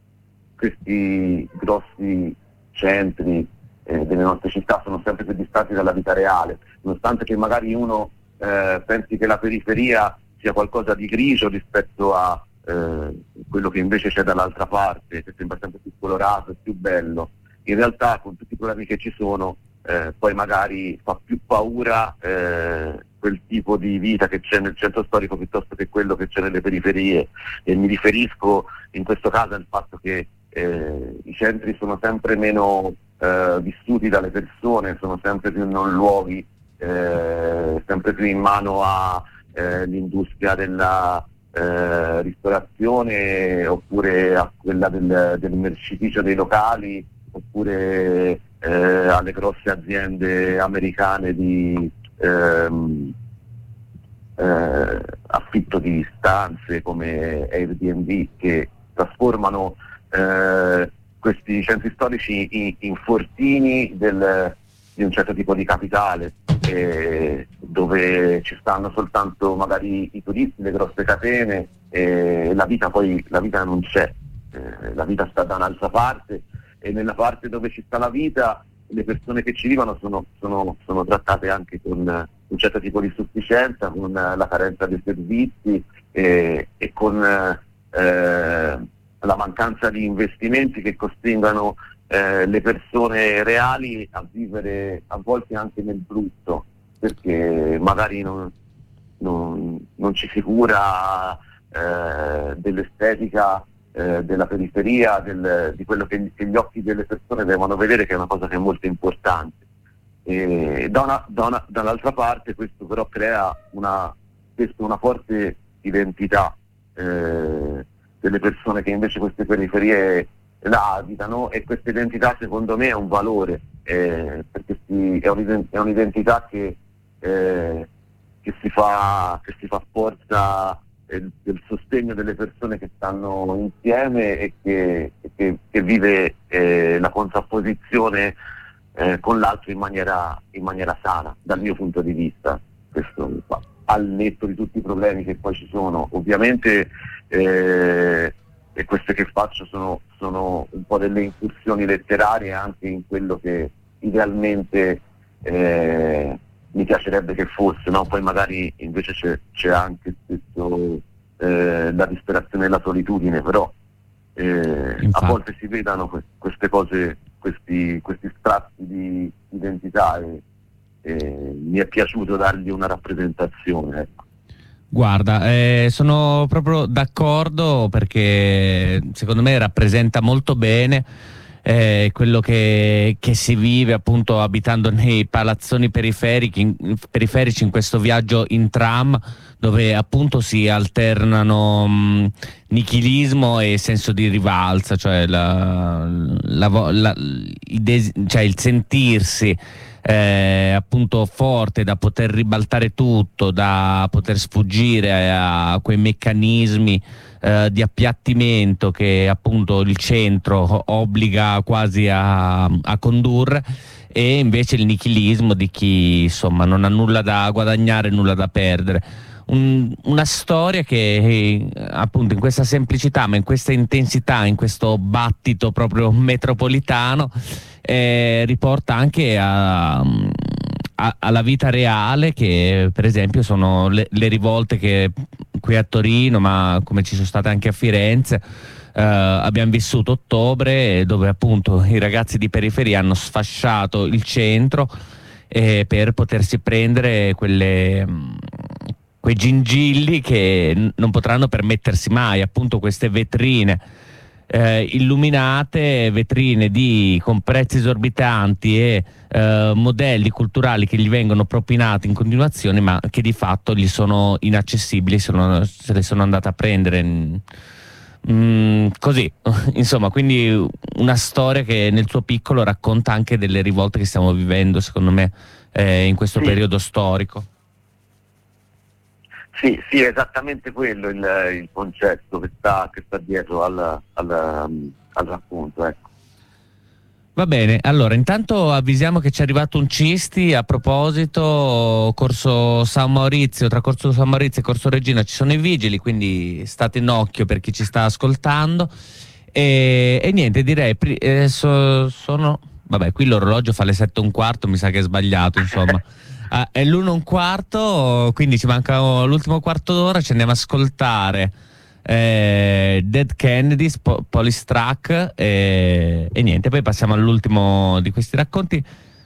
questi grossi centri eh, delle nostre città sono sempre più distanti dalla vita reale, nonostante che magari uno eh, pensi che la periferia sia qualcosa di grigio rispetto a eh, quello che invece c'è dall'altra parte, che sembra sempre più colorato e più bello. In realtà, con tutti i problemi che ci sono, Eh, poi magari fa più paura eh, quel tipo di vita che c'è nel centro storico piuttosto che quello che c'è nelle periferie, e mi riferisco in questo caso al fatto che eh, i centri sono sempre meno eh, vissuti dalle persone, sono sempre più non luoghi, eh, sempre più in mano all'industria eh, della eh, ristorazione, oppure a quella del, del mercificio dei locali, oppure Eh, alle grosse aziende americane di ehm, eh, affitto di stanze come Airbnb, che trasformano eh, questi centri storici in, in fortini del, di un certo tipo di capitale, eh, dove ci stanno soltanto magari i turisti, le grosse catene, e la vita poi la vita non c'è, eh, la vita sta da un'altra parte, e nella parte dove ci sta la vita le persone che ci vivono sono, sono, sono trattate anche con un certo tipo di sufficienza, con la carenza dei servizi e, e con eh, la mancanza di investimenti che costringano eh, le persone reali a vivere a volte anche nel brutto, perché magari non, non, non ci si cura eh, dell'estetica Eh, della periferia, del, di quello che, che gli occhi delle persone devono vedere, che è una cosa che è molto importante. E da una, da una, dall'altra parte questo però crea una, questo, una forte identità eh, delle persone che invece queste periferie la abitano, e questa identità secondo me è un valore, eh, perché si, è, un'ident- è un'identità che, eh, che, si fa, che si fa forza del sostegno delle persone che stanno insieme, e che, che, che vive eh, la contrapposizione eh, con l'altro in maniera, in maniera sana, dal mio punto di vista. Questo al netto di tutti i problemi che poi ci sono, ovviamente, eh, e queste che faccio sono, sono un po' delle incursioni letterarie anche in quello che idealmente eh, mi piacerebbe che fosse, no? Poi magari invece c'è, c'è anche spesso eh, la disperazione e la solitudine, però eh, a volte si vedano que- queste cose, questi, questi strati di identità, e, e mi è piaciuto dargli una rappresentazione, ecco. Guarda, eh, sono proprio d'accordo, perché secondo me rappresenta molto bene eh, quello che, che si vive appunto abitando nei palazzoni periferici in, periferici in questo viaggio in tram, dove appunto si alternano mh, nichilismo e senso di rivalsa, cioè, la, la, la, il, des- cioè il sentirsi eh, appunto forte da poter ribaltare tutto, da poter sfuggire a, a quei meccanismi eh, di appiattimento che appunto il centro obbliga quasi a, a condurre, e invece il nichilismo di chi insomma non ha nulla da guadagnare, nulla da perdere. Un, una storia che eh, appunto in questa semplicità, ma in questa intensità, in questo battito proprio metropolitano, eh, riporta anche a, a, alla vita reale, che per esempio sono le, le rivolte che qui a Torino, ma come ci sono state anche a Firenze, eh, abbiamo vissuto ottobre, dove appunto i ragazzi di periferia hanno sfasciato il centro eh, per potersi prendere quelle... quei gingilli che n- non potranno permettersi mai, appunto queste vetrine eh, illuminate, vetrine di, con prezzi esorbitanti e eh, modelli culturali che gli vengono propinati in continuazione, ma che di fatto gli sono inaccessibili, sono, se le sono andate a prendere mm, così. Insomma, quindi una storia che nel suo piccolo racconta anche delle rivolte che stiamo vivendo, secondo me, eh, in questo sì. periodo storico. Sì, sì, è esattamente quello il, il concetto che sta, che sta dietro al, al, al racconto, ecco. Va bene, allora intanto avvisiamo che ci è arrivato un cisti. A proposito, Corso San Maurizio, tra Corso San Maurizio e Corso Regina ci sono i vigili, quindi state in occhio per chi ci sta ascoltando. E, e niente, direi, eh, so, sono... Vabbè, qui l'orologio fa le sette e un quarto, mi sa che è sbagliato, insomma. Ah, è l'uno e un quarto, quindi ci manca l'ultimo quarto d'ora, ci andiamo a ascoltare eh, Dead Kennedys, po- Police Track e, e niente, poi passiamo all'ultimo di questi racconti.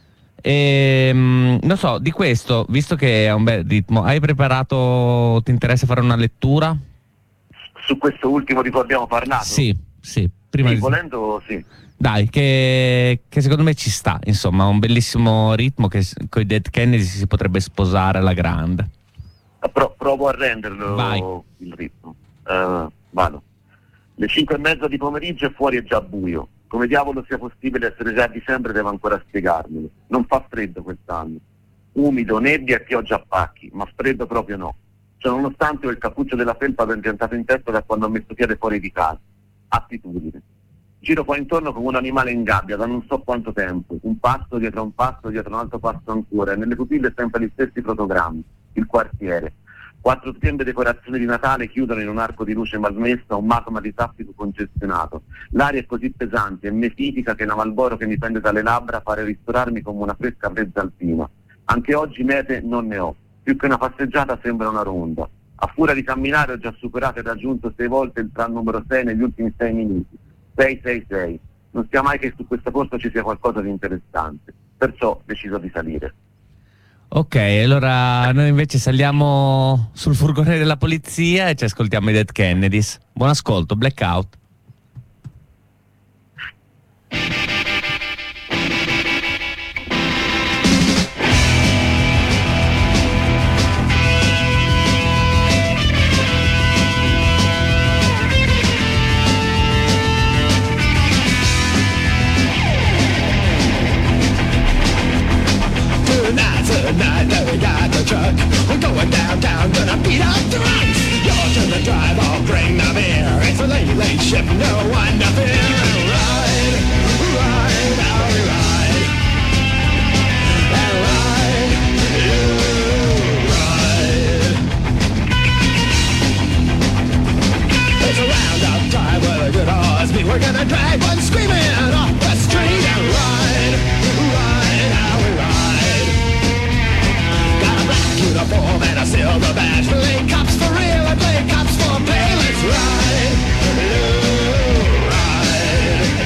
E, mh, non so, di questo, visto che è un bel ritmo, hai preparato, ti interessa fare una lettura? Su questo ultimo di cui abbiamo parlato? Sì, sì. Prima sì, di... volendo sì. Dai, che, che secondo me ci sta, insomma, un bellissimo ritmo che con i Dead Kennedy si potrebbe sposare alla grande. Pro, provo a renderlo. Vai. Il ritmo. Uh, vado. Le cinque e mezza di pomeriggio e fuori è già buio. Come diavolo sia possibile essere già a dicembre devo ancora spiegarmelo. Non fa freddo quest'anno. Umido, nebbia e pioggia a pacchi, ma freddo proprio no. Cioè, nonostante ho il cappuccio della felpa ben piantato in testa da quando ho messo piede fuori di casa. Attitudine. Giro qua intorno come un animale in gabbia da non so quanto tempo, un passo dietro un passo dietro un altro passo ancora, e nelle pupille sempre gli stessi fotogrammi, il quartiere. Quattro stembe decorazioni di Natale chiudono in un arco di luce malmessa un magma di traffico congestionato. L'aria è così pesante e mefitica che una Marlboro che mi pende dalle labbra pare ristorarmi come una fresca brezza alpina. Anche oggi mete non ne ho, più che una passeggiata sembra una ronda. A furia di camminare ho già superato e raggiunto sei volte il tram numero sei negli ultimi sei minuti. sei sei sei. Non sia mai che su questo corso ci sia qualcosa di interessante, perciò ho deciso di salire. Ok, allora noi invece saliamo sul furgone della polizia e ci ascoltiamo i Dead Kennedys. Buon ascolto, Blackout. Tonight, now we got the truck. We're going downtown, gonna beat up the rocks. You're to the drive, I'll bring the beer. It's a late, late shift, no one to fear. And ride, ride, how we ride. And ride, you ride. It's a round-up time with a good horse. We're gonna drag one screaming off the street. And ride, ride, how we ride. Uniform and a silver badge. Play cops for real and play cops for pay. Let's ride, you ride.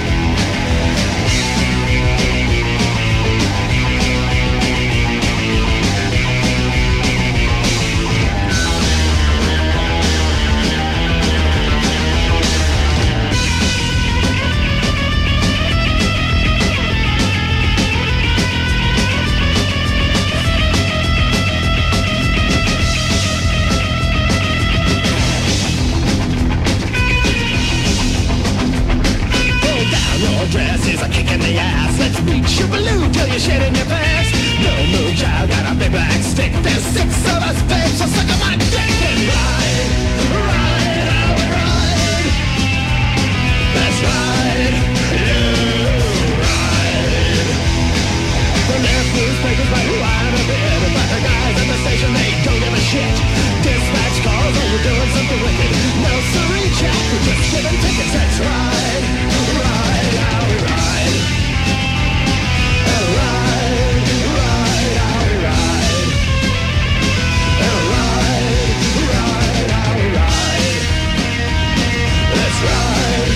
speak shoobaloo till you're shit in your pants. No moon child got a big black stick. There's six of us, babe, so suck on my dick and ride, ride, oh, ride. Let's ride, you ride. The left newspapers write who I'm a bit, but the guys at the station, they don't give a shit. Dispatch calls, oh, we're doing something wicked. No sorry, Jack, we're just giving tickets. Let's ride, ride, how we ride. And ride, ride, how we ride. And ride, ride, how we ride. Let's ride,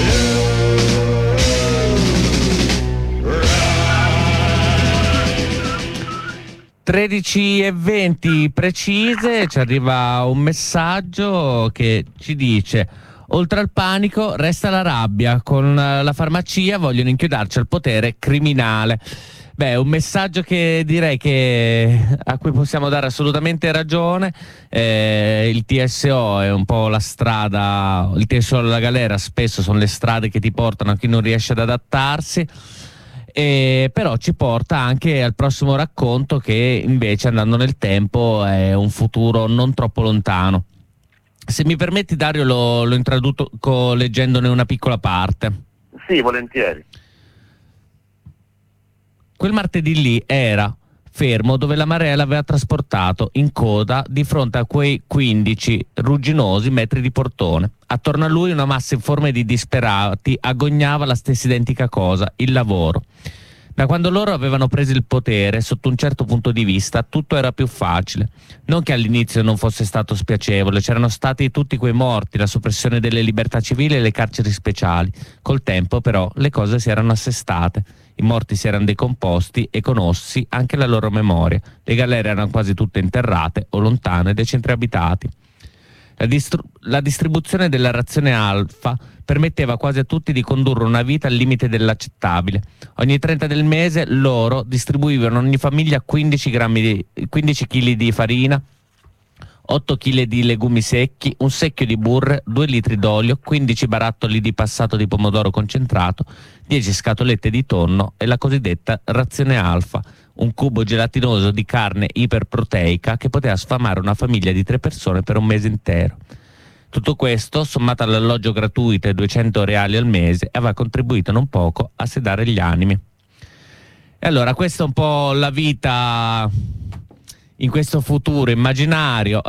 tredici e venti precise, ci arriva un messaggio che ci dice: oltre al panico resta la rabbia, con la farmacia vogliono inchiodarci al potere criminale. Beh, un messaggio che direi che a cui possiamo dare assolutamente ragione. Eh, il T S O è un po' la strada, il T S O alla galera spesso sono le strade che ti portano a chi non riesce ad adattarsi. E però ci porta anche al prossimo racconto, che invece, andando nel tempo, è un futuro non troppo lontano. Se mi permetti, Dario, lo, lo introduco leggendone una piccola parte. Sì, volentieri. Quel martedì lì era fermo dove la marea l'aveva trasportato, in coda di fronte a quei quindici rugginosi metri di portone. Attorno a lui una massa informe di disperati agognava la stessa identica cosa, il lavoro. Da quando loro avevano preso il potere, sotto un certo punto di vista, tutto era più facile. Non che all'inizio non fosse stato spiacevole, c'erano stati tutti quei morti, la soppressione delle libertà civili e le carceri speciali. Col tempo, però, le cose si erano assestate. I morti si erano decomposti e conossi anche la loro memoria. Le galere erano quasi tutte interrate o lontane dai centri abitati. La, distru- la distribuzione della razione alfa permetteva quasi a tutti di condurre una vita al limite dell'accettabile. Ogni trenta del mese loro distribuivano ogni famiglia quindici grammi di, quindici chili di farina, otto chili di legumi secchi, un secchio di burre, due litri d'olio, quindici barattoli di passato di pomodoro concentrato, dieci scatolette di tonno e la cosiddetta razione alfa, un cubo gelatinoso di carne iperproteica che poteva sfamare una famiglia di tre persone per un mese intero. Tutto questo, sommato all'alloggio gratuito e duecento reali al mese, aveva contribuito non poco a sedare gli animi. E allora, questa è un po' la vita in questo futuro immaginario,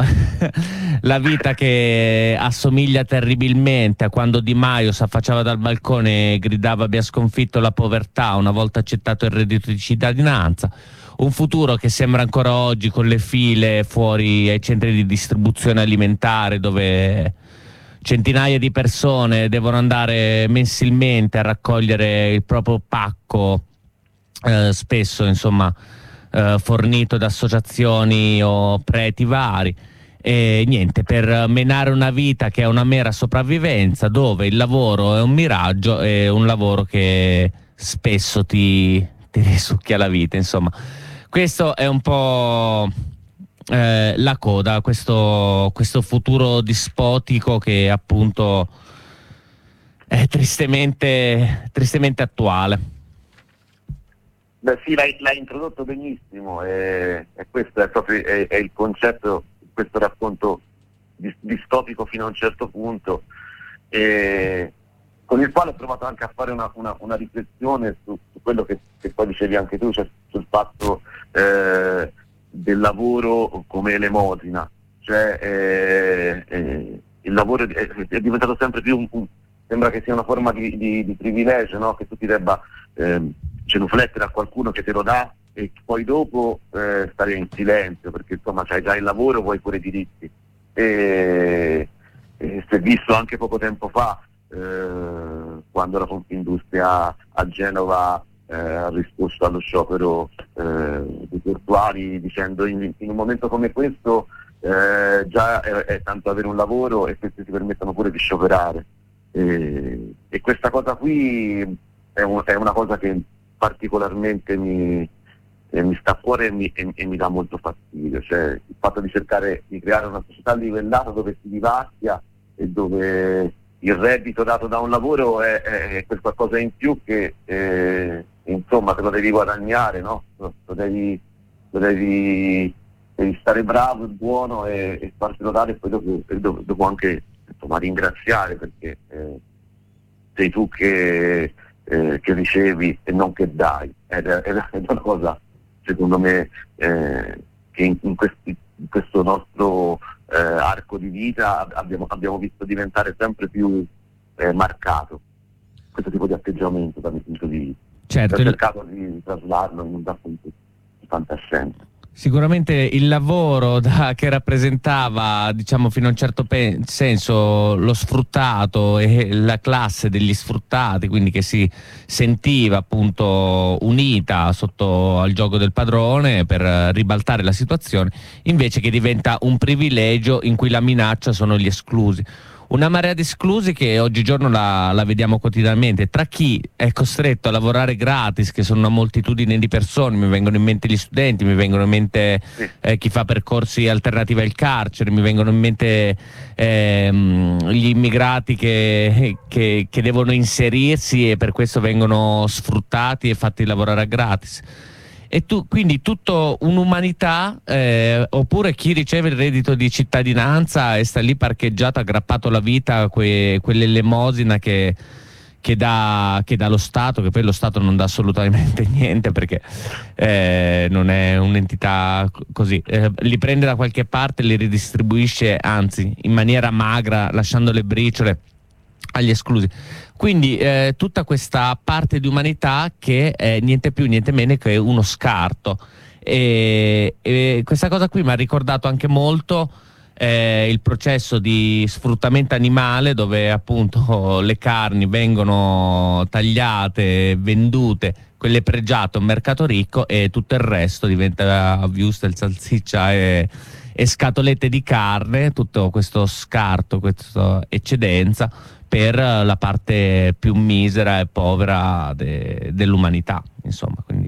la vita che assomiglia terribilmente a quando Di Maio si affacciava dal balcone e gridava abbia sconfitto la povertà una volta accettato il reddito di cittadinanza. Un futuro che sembra ancora oggi con le file fuori ai centri di distribuzione alimentare, dove centinaia di persone devono andare mensilmente a raccogliere il proprio pacco, eh, spesso insomma eh, fornito da associazioni o preti vari. E niente, per menare una vita che è una mera sopravvivenza, dove il lavoro è un miraggio e un lavoro che spesso ti, ti risucchia la vita, insomma. Questo è un po' eh, la coda, questo, questo futuro dispotico che appunto è tristemente, tristemente attuale. Beh sì, l'hai, l'hai introdotto benissimo e, e questo è proprio è, è il concetto, questo racconto dis- distopico fino a un certo punto, e con il quale ho provato anche a fare una, una, una riflessione su, su quello che, che poi dicevi anche tu, cioè sul fatto eh, del lavoro come elemosina, cioè eh, eh, il lavoro è, è diventato sempre più un, un, sembra che sia una forma di, di, di privilegio, no? Che tu ti debba eh, genuflettere a qualcuno che te lo dà e poi dopo eh, stare in silenzio, perché insomma c'hai già il lavoro, vuoi pure i diritti. E, e si è visto anche poco tempo fa, eh, quando la Confindustria a Genova eh, ha risposto allo sciopero eh, dei portuali dicendo in, in un momento come questo eh, già è, è tanto avere un lavoro e questi ti permettono pure di scioperare. E, e questa cosa qui è, un, è una cosa che particolarmente mi, eh, mi sta a cuore e mi, e, e mi dà molto fastidio, cioè il fatto di cercare di creare una società livellata dove si vivacchia e dove il reddito dato da un lavoro è, è quel qualcosa in più che, eh, insomma te lo devi guadagnare, no? Lo, lo devi, lo devi, devi stare bravo e buono e, e fartelo dare, e poi dopo, e dopo, dopo anche insomma ringraziare, perché eh, sei tu che, eh, che ricevi e non che dai, ed è, ed è una cosa secondo me eh, che in, in, questi, in questo nostro eh, arco di vita abbiamo, abbiamo visto diventare sempre più eh, marcato questo tipo di atteggiamento dal mio punto di vista. Certo, ho cercato il... di traslarlo in un fantascienza. Sicuramente il lavoro da, che rappresentava, diciamo, fino a un certo pe- senso lo sfruttato e la classe degli sfruttati, quindi che si sentiva appunto unita sotto al gioco del padrone per ribaltare la situazione, invece che diventa un privilegio in cui la minaccia sono gli esclusi. Una marea di esclusi che oggigiorno la, la vediamo quotidianamente, tra chi è costretto a lavorare gratis, che sono una moltitudine di persone, mi vengono in mente gli studenti, mi vengono in mente eh, chi fa percorsi alternativi al carcere, mi vengono in mente ehm, gli immigrati che, che, che devono inserirsi e per questo vengono sfruttati e fatti lavorare a gratis. E tu, quindi tutto un'umanità, eh, oppure chi riceve il reddito di cittadinanza e sta lì parcheggiato, aggrappato alla vita a que, quell'elemosina che, che, dà, che dà lo Stato, che poi lo Stato non dà assolutamente niente, perché eh, non è un'entità così, eh, li prende da qualche parte e li ridistribuisce, anzi in maniera magra, lasciando le briciole agli esclusi. Quindi eh, tutta questa parte di umanità che è niente più niente meno che uno scarto, e, e questa cosa qui mi ha ricordato anche molto eh, il processo di sfruttamento animale, dove appunto le carni vengono tagliate, vendute, quelle pregiate a un mercato ricco, e tutto il resto diventa wurstel, salsiccia e, e scatolette di carne, tutto questo scarto, questa eccedenza per la parte più misera e povera de, dell'umanità, insomma. Quindi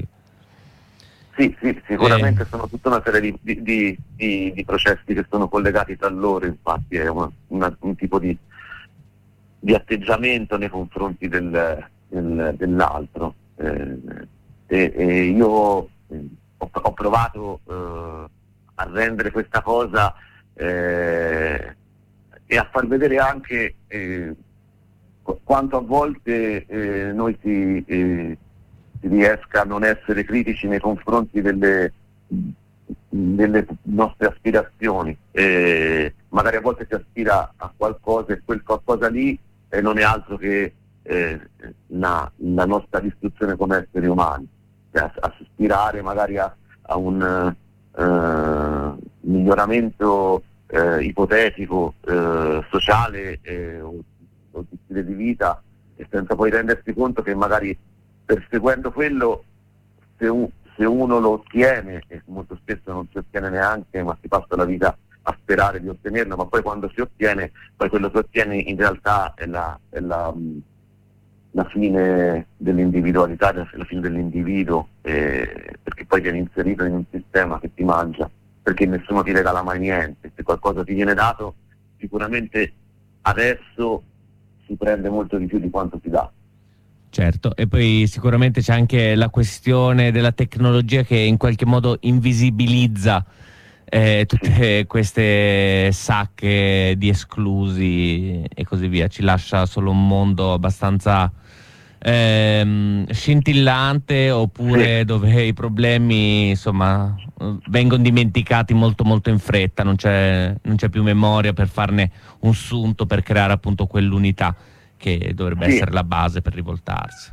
sì, sì, sicuramente eh. sono tutta una serie di, di, di, di, di processi che sono collegati tra loro, infatti è una, una, un tipo di, di atteggiamento nei confronti del, del, dell'altro. Eh, e, e io ho, ho provato eh, a rendere questa cosa eh, e a far vedere anche eh, quanto a volte eh, noi si, eh, si riesca a non essere critici nei confronti delle, delle nostre aspirazioni. Eh, magari a volte si aspira a qualcosa e quel qualcosa lì eh, non è altro che eh, la, la nostra distruzione come esseri umani, cioè, a aspirare magari a, a un uh, miglioramento uh, ipotetico, uh, sociale eh, o o di stile di vita, e senza poi rendersi conto che magari perseguendo quello, se, un, se uno lo ottiene, e molto spesso non si ottiene neanche, ma si passa la vita a sperare di ottenerlo, ma poi quando si ottiene, poi quello che ottiene in realtà è la, è la, la fine dell'individualità, la fine dell'individuo, eh, perché poi viene inserito in un sistema che ti mangia, perché nessuno ti regala mai niente. Se qualcosa ti viene dato, sicuramente adesso si prende molto di più di quanto si dà. Certo, e poi sicuramente c'è anche la questione della tecnologia che in qualche modo invisibilizza eh, tutte queste sacche di esclusi e così via, ci lascia solo un mondo abbastanza ehm, scintillante, oppure sì, dove i problemi insomma vengono dimenticati molto molto in fretta, non c'è non c'è più memoria per farne un sunto, per creare appunto quell'unità che dovrebbe sì essere la base per rivoltarsi.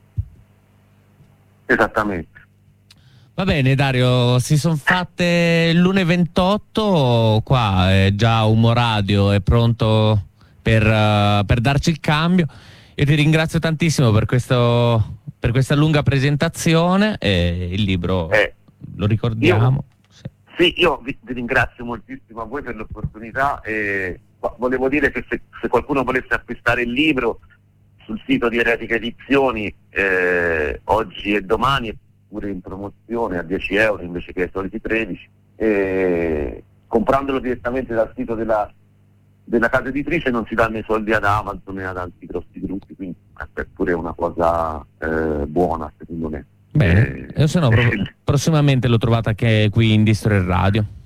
Esattamente. Va bene Dario, si sono fatte l'una e ventotto, qua è già Umo Radio, è pronto per, uh, per darci il cambio. Io ti ringrazio tantissimo per questo, per questa lunga presentazione, e il libro eh, lo ricordiamo. Io, sì. sì, io vi, vi ringrazio moltissimo a voi per l'opportunità, e volevo dire che se, se qualcuno volesse acquistare il libro sul sito di Eretica Edizioni eh, oggi e domani è pure in promozione a dieci euro invece che ai soliti tredici, e comprandolo direttamente dal sito della della casa editrice non si danno i soldi ad Amazon e ad altri grossi gruppi, quindi è pure una cosa eh, buona secondo secondo me. Bene, Eh, io se no pro- prossimamente l'ho trovata anche qui in Distro e Radio.